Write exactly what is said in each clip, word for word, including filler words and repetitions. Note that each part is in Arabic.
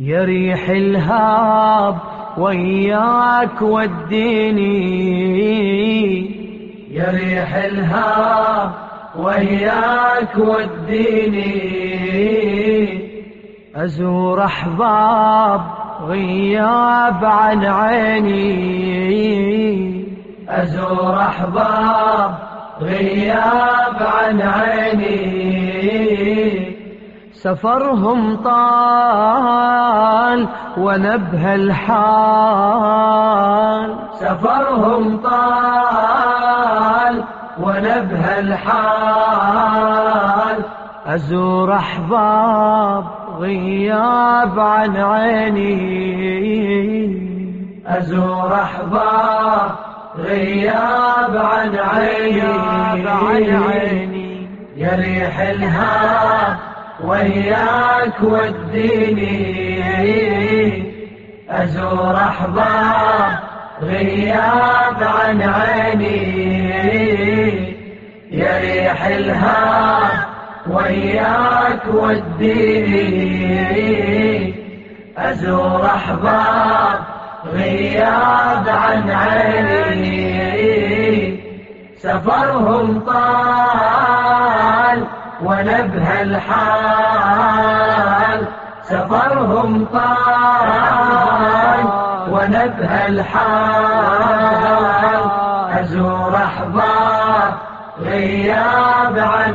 يا ريح الهاب وياك وديني، يا ريح الهاب وياك وديني، أزور أحباب غياب عن عيني، أزور أحباب غياب عن عيني، سفرهم طال ونبه الحال، سفرهم طال ونبه الحال، أزور أحباب غياب عن عيني، أزور أحباب غياب عن عيني، يا ريح الهاب وياك وديني، أزور أحباب غياب عن عيني، يا ريح الهاب وياك وديني، أزور أحباب غياب عن عيني، سفرهم طال ونبه الحال، سفرهم طال ونبه الحال، أزور أحباب غياب عن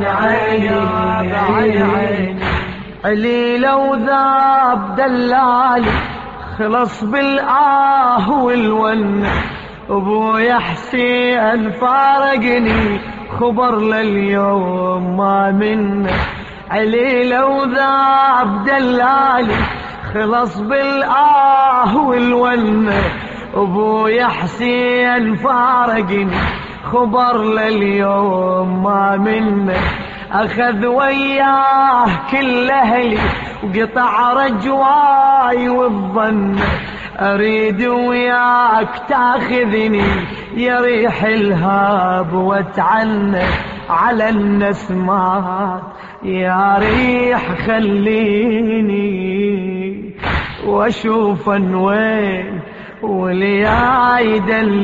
عيني، علي لو ذاب دلالي خلص بالآه والون، أبويا حسين فارقني خبر لليوم ما منه، علي لو ذاب دلالي خلص بالآه والون، أبويا حسين فارقني خبر لليوم ما منه، أخذ وياه كل أهلي وقطع رجواي والظن، أريد وياك تاخذني يا ريح الهاب واتعنى على النسمات، يا ريح خليني واشوفن وين ولياي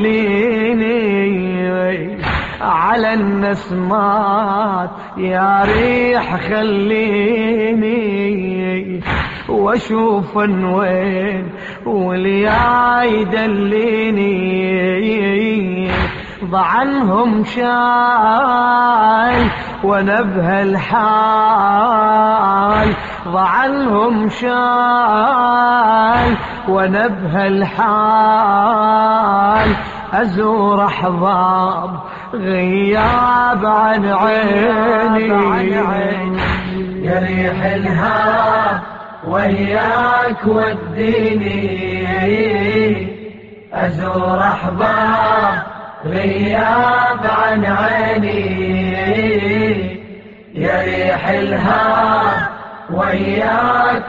دليني على النسمات، يا ريح خليني واشوفن وين ولياي دليني، ضعنهم شاي ونبه الحال، ضعنهم شاي ونبه الحال، أزور أحباب غياب عن عيني، يا ريح الهاب وياك وديني، أزور أحباب غياب عن عيني، يا ريح الهاب وياك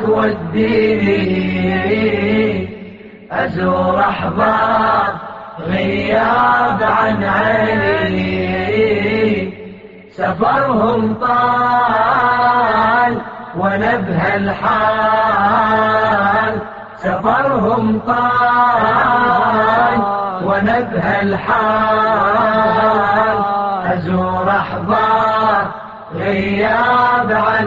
وديني، أزور أحباب غياب عن عيني، سفرهم طال ونبه الحال، سفرهم طال ونبه الحال، أزور أحباب غياب عن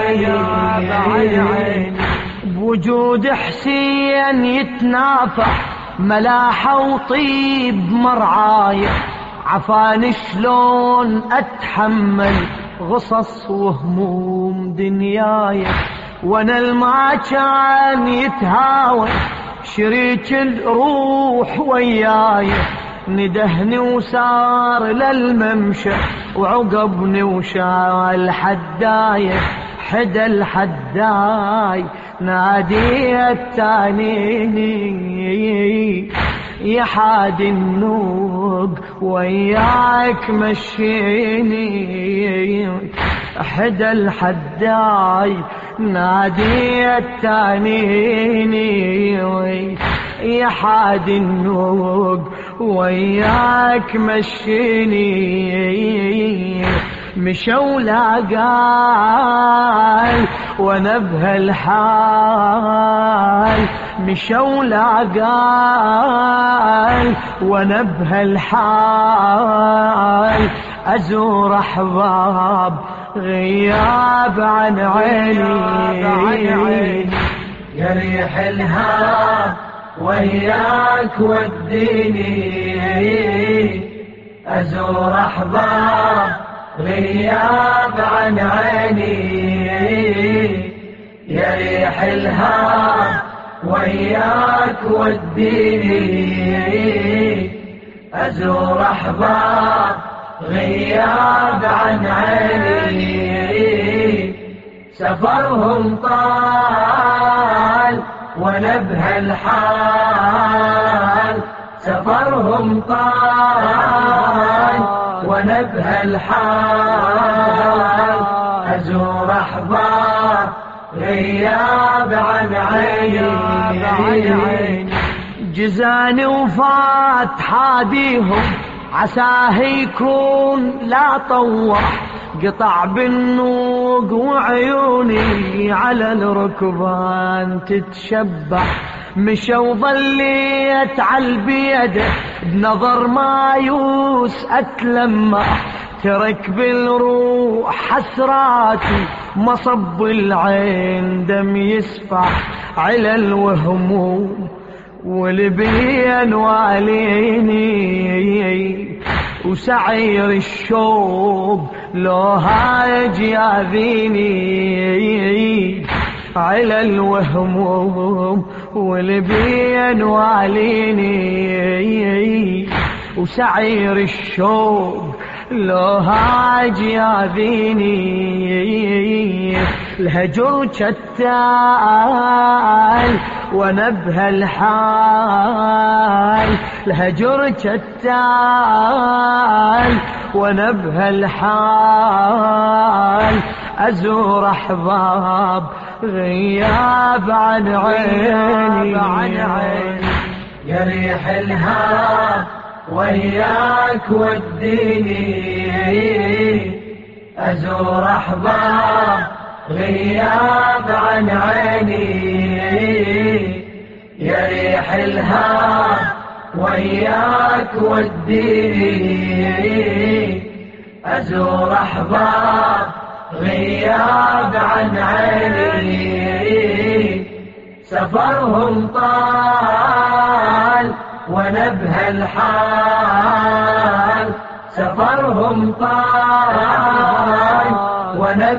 عيني، بوجود حسين يتنافح ملاحة وطيب مرعاية، عفان شلون أتحمل غصص وهموم دنياي، وانا الما كان يتهاوى شريك الروح وياي، ندهني وسار للممشى وعقبني وشال حداي، حدا الحداي نادي التانيني، يا حاد النوق وياك مشيني، حدا الحداي نادي التانيني، يا حاد النوق وياك مشيني، مشوا لا قال ونبه الحال، مشوا لاقال وانا بهالحال ازور احباب غياب عن عيني. يا ريح الهوى وياك وديني ازور احباب غياب عن عيني. يا ريح الهوى وياك وديني ازور احباب غياب عن عيني. سفرهم طال وانا بهالحال سفرهم طال وانا بهالحال ازور احباب غياب عن عيني. جزاني وفات حاديهم عساه يكون لا طوح قطع بالنوق وعيوني على الركبان تتشبع. مشوا ظليت عالبيده بنظر مايوس اتلمع ترك بالروح حسراتي مصب العين دم يسفع على الوهموم والبين واليني وسعير الشوب لو هاج ياذيني على الوهموم والبين واليني وسعير الشوب لو هاج ياذيني. الهجر شتال وانا بهالحال الهجر شتال وانا بهالحال ازور احباب غياب عن عيني. يا ريح الهوى وياك وديني ازور احباب غياب عن عيني. يا ريح الهوى وياك وديني ازور احباب غياب عن عيني. سفرهم طال وانا بهالحال سفرهم طال وانا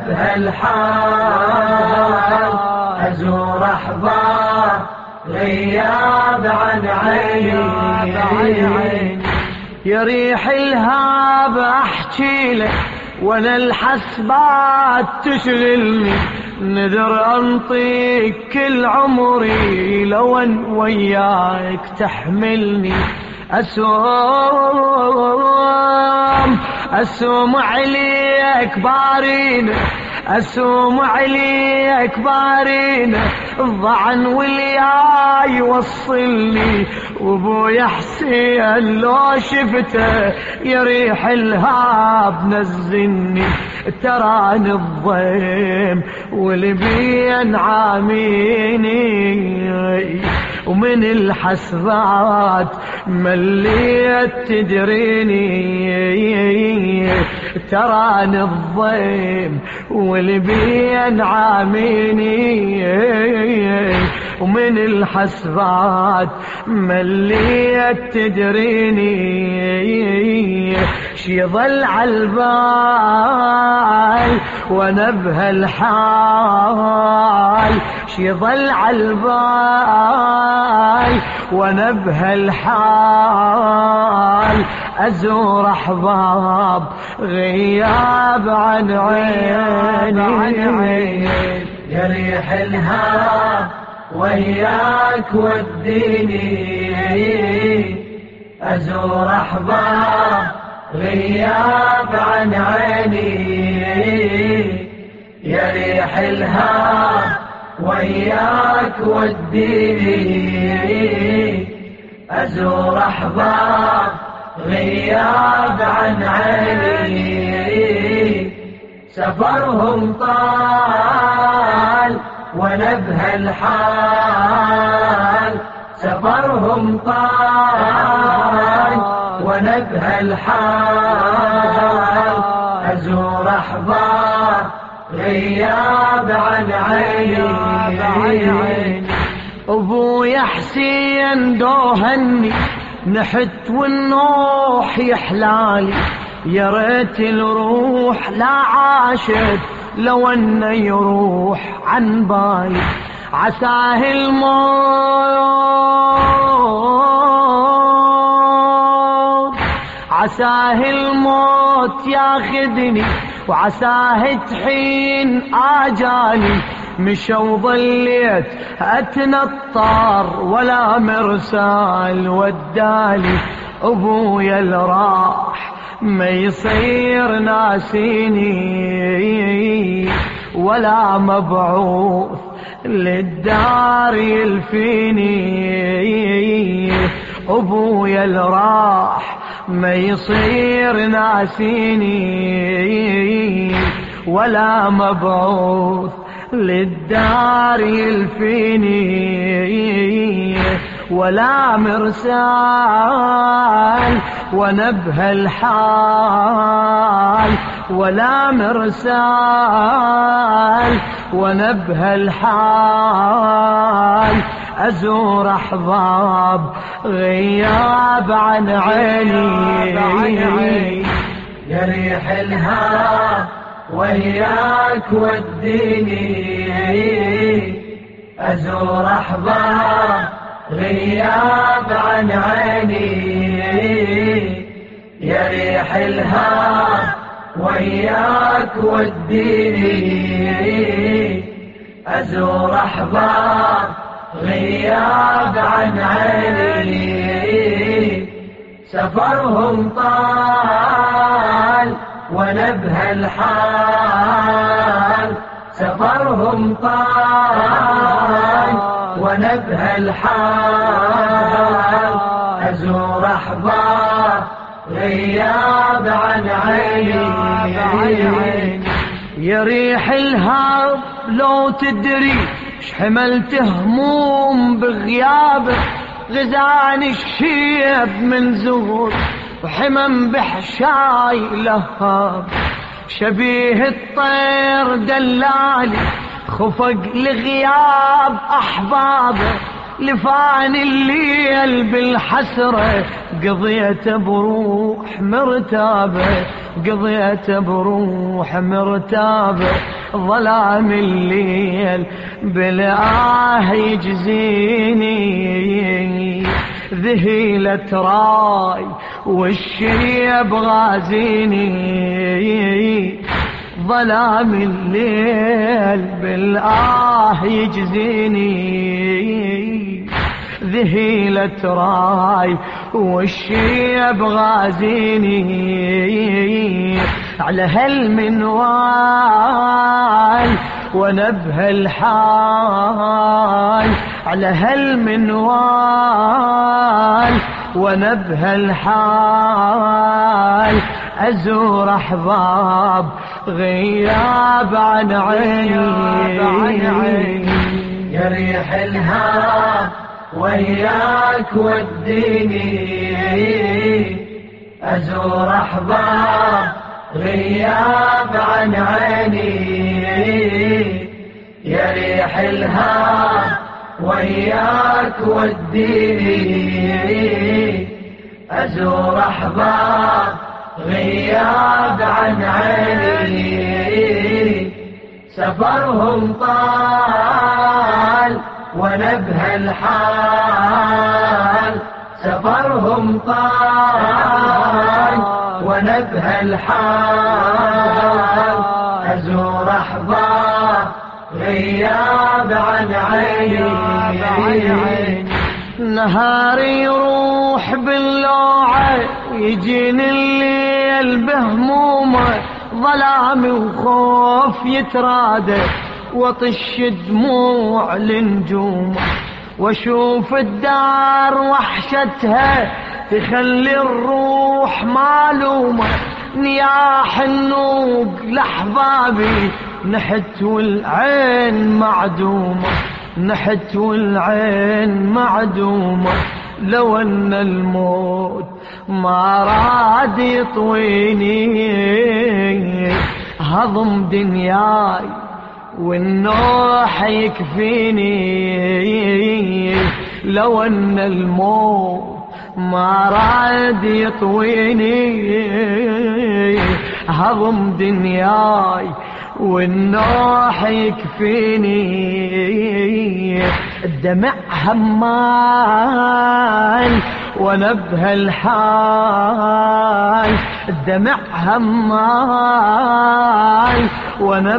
بهالحال ازور احباب غياب عن عيني. يا ريح الهاب احكي لك وانا الحسبات تشغلني نذر انطيك كل عمري لو ان وياك تحملني. اسوم اسوم عليك بارينه اسوم عليك بارينه الضعن واليا يوصلني وابويا حسين لو شفته يريح الهاب نزلني. تراني الضيم والبين عاميني ومن الحسرات مليت تدريني. تراني الضيم والبين عاميني ومن الحسرات مليت تدريني. شي ظل عالبال وانا بهالحال شي ظل عالبال وانا بهالحال ازور احباب غياب عن عيني. يا ريح الهوى وياك وديني ازور احباب غياب عن عيني. يا ريح الهوى وياك وديني ازور احباب غياب عن عيني. سفرهم طال وانا بهالحال سفرهم طال ونبه الحال أزور أحباب غياب عن عيني أبويا حسين دوهني نحت والنوح يحلالي يا ريت الروح لا عاشت لو انه يروح عن بالي عساه الموت عساه الموت ياخذني وعساه تحين آجالي مشوا ظليت أتنطر ولا مرسال ودالي أبويا الراح ما يصير ناسيني ولا مبعوث للدار يلفيني أبويا الراح ما يصير ناسيني ولا مبعوث للدار يلفيني ولا مرسال ونبه الحال ولا مرسال ونبه الحال أزور أحباب غياب عن عيني يا ريح الهوى وياك وديني أزور أحباب غياب عن عيني يا ريح الهوى وياك وديني أزور أحباب غياب عن عيني سفرهم طال ونبه الحال سفرهم طال ونبه الحال أزور أحباب غياب عن عيني يا ريح الهاب لو تدري شحملت هموم بغيابك غزاني الشيب من زهور وحمم بحشاي لهاب شبيه الطير دلالي خفق لغياب أحبابه لفاني الليل بالحسرة قضيت بروح مرتابة قضيت بروح مرتابة ظلام الليل بالآه يجزيني ذهيلة راي والشيب غازيني ظلام الليل بالآه يجزيني ذهيلة راي والشيب غازيني على هالمنوال ونبه الحال على هالمنوال ونبه الحال أزور أحباب غياب عن عيني يا ريح الهوى وياك وديني أزور أحباب غياب عن عيني يا ريح الهوى وياك وديني أزور أحباب غياب عن عيني سفرهم طال ونبه الحال سفرهم طال ونبه الحال أزور أحباب غياب عن عيني نهار يروح باللوعة يجيني الليل بهمومه ظلام وخوف يترادى وطش دموع لنجومه واشوف الدار وحشتها تخلي الروح معلومة نياح النوق لحبابي نحت والعين معدومة نحت والعين معدومة، لو أن الموت ما راد يطويني هضم دنياي والنوح يكفيني، لو أن الموت ما راد يطويني هضم دنياي والنوح يكفيني. الدمع همال وانا بهالحال، الدمع همال وانا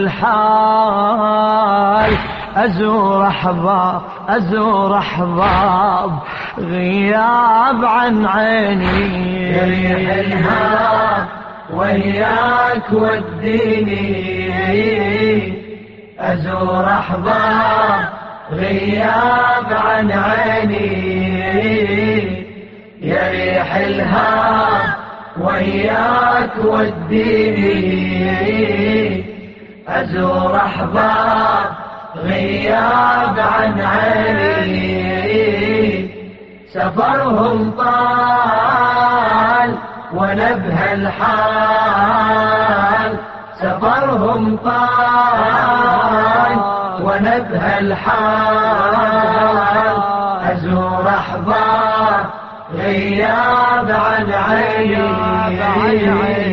بهالحال، ازور احباب ازور احباب غياب عن عيني. يا ريح الهاب وياك وديني، ازور احباب غياب عن عيني. يا ريح الهاب وياك وديني، ازور احباب غياب عن عيني. سفرهم طال وانا بهالحال، سفرهم طال وانا بهالحال، ازور احباب غياب عن عيني.